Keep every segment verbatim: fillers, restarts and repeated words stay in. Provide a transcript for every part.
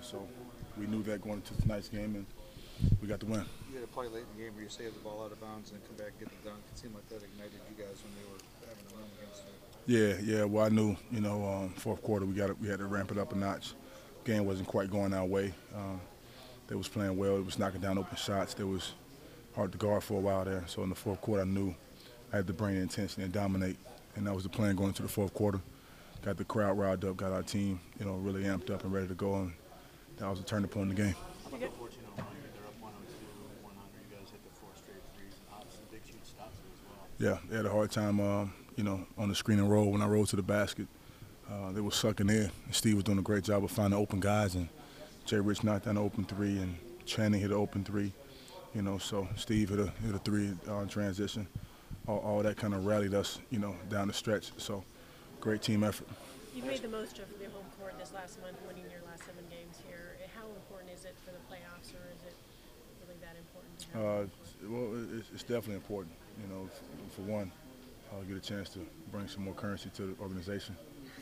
so we knew that going into tonight's game, and we got the win. You had a play late in the game where you saved the ball out of bounds and come back and get the dunk. It seemed like that ignited you guys when they were having a run against it. Yeah, yeah. Well, I knew, you know, um, fourth quarter we got we had to ramp it up a notch. Game wasn't quite going our way. Um, they was playing well. It was knocking down open shots. They was hard to guard for a while there. So in the fourth quarter, I knew I had to bring the intensity and dominate, and that was the plan going into the fourth quarter. Got the crowd riled up, got our team, you know, really amped up and ready to go, and that was a turning point in the game. How about the fourteen oh run? They're up one oh two, one hundred. You guys hit the four straight threes, and obviously big, huge stops as well. Yeah, they had a hard time, um, you know, on the screen and roll when I rolled to the basket. Uh, they were sucking there. Steve was doing a great job of finding open guys, and Jay Rich knocked down an open three, and Channing hit an open three. You know, so Steve hit a hit a three uh, transition. All, all that kind of rallied us, you know, down the stretch. So, great team effort. You made the most of your home court this last month, winning your last seven games here. How important is it for the playoffs, or is it really that important to have? Uh, well, it's, it's definitely important. You know, for, for one, I'll get a chance to bring some more currency to the organization.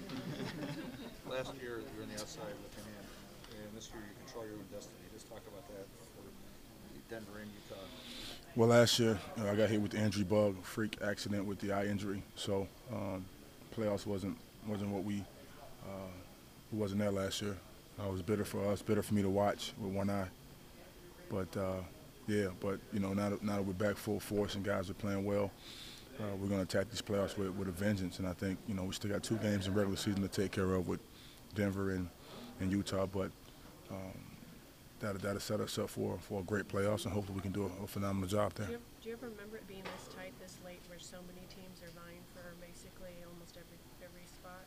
Last year, you were on the outside looking in, and this year you control your own destiny. Just talk about that for Denver and Utah. Well, last year you know, I got hit with the injury bug, freak accident with the eye injury. So um, playoffs wasn't wasn't what we uh, wasn't there last year. Uh, it was bitter for us, bitter for me to watch with one eye. But uh, yeah, but you know now that, now that we're back full force and guys are playing well, uh, we're going to attack these playoffs with, with a vengeance. And I think you know we still got two games in regular season to take care of with Denver and, and Utah, but. Um, That'll, that'll set us up for, for a great playoffs, and hopefully we can do a, a phenomenal job there. Do you, do you ever remember it being this tight, this late, where so many teams are vying for basically almost every every spot?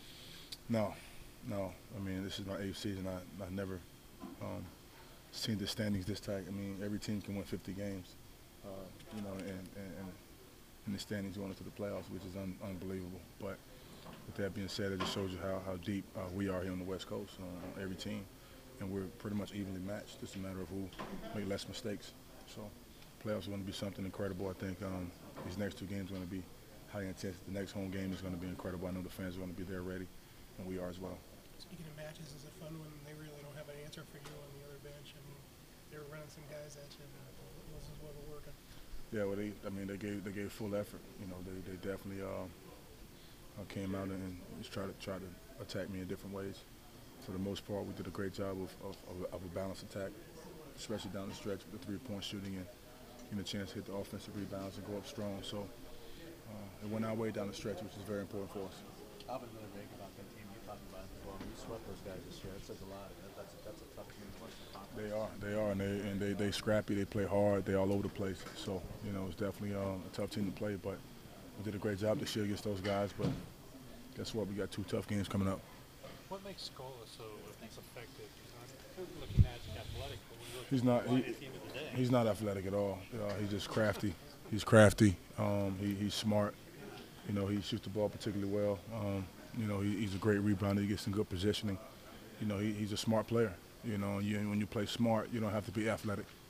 No, no. I mean, this is my eighth season. I I never um, seen the standings this tight. I mean, every team can win fifty games, uh, you know, and, and, and in the standings going into the playoffs, which is un, unbelievable. But with that being said, it just shows you how, how deep uh, we are here on the West Coast on, on every team. And we're pretty much evenly matched. It's a matter of who make less mistakes. So playoffs are going to be something incredible. I think um, these next two games are going to be high intense. The next home game is going to be incredible. I know the fans are going to be there ready, and we are as well. Speaking of matches, is it fun when they really don't have an answer for you on the other bench? I mean, they were running some guys at you, and it wasn't well working. Yeah, well, they, I mean, they gave they gave full effort. You know, they they definitely uh, came out and just tried to try to attack me in different ways. For the most part, we did a great job of, of, of a balanced attack, especially down the stretch with the three-point shooting and getting a chance to hit the offensive rebounds and go up strong. So uh, it went our way down the stretch, which is very important for us. Alvin Miller Bank about that team you talked about as well. You swept those guys this year. That says a lot. That, that's, a, that's a tough team to watch the conference. They are, they are, and they and they they scrappy. They play hard. They all over the place. So you know, it's definitely um, a tough team to play. But we did a great job this year against those guys. But guess what? We got two tough games coming up. What makes Scola so effective? He's not looking at athletic, but when he's not. He, at the end of the day. He's not athletic at all. Uh, he's just crafty. He's crafty. Um, he, he's smart. You know, he shoots the ball particularly well. Um, you know, he, he's a great rebounder. He gets in good positioning. You know, he, he's a smart player. You know, you, when you play smart, you don't have to be athletic.